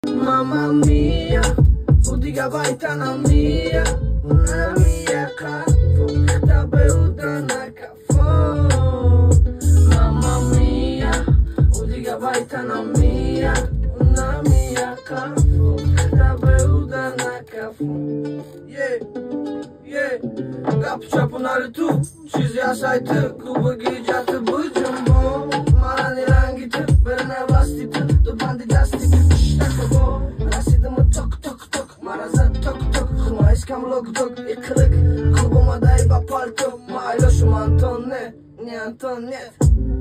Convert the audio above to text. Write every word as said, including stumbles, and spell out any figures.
Mamma mia, udiga baitana mia, una mia capo, da bevuta na kafo. Mamma mia, udiga baitana mia, una mia capo, da bevuta na kafo. Yeah, yeah, kapı çapınar tu, çiz yaşaytı, kubu giyecatı bu jumbo. Mani rangi tı, berine basti tı, du bandi lasti tı. Tok tok tok, marazat tok tok, kuma iskam lok tok, yıkılık, kulbuma dayba palto, maloşum Anton ne, ne Anton ne.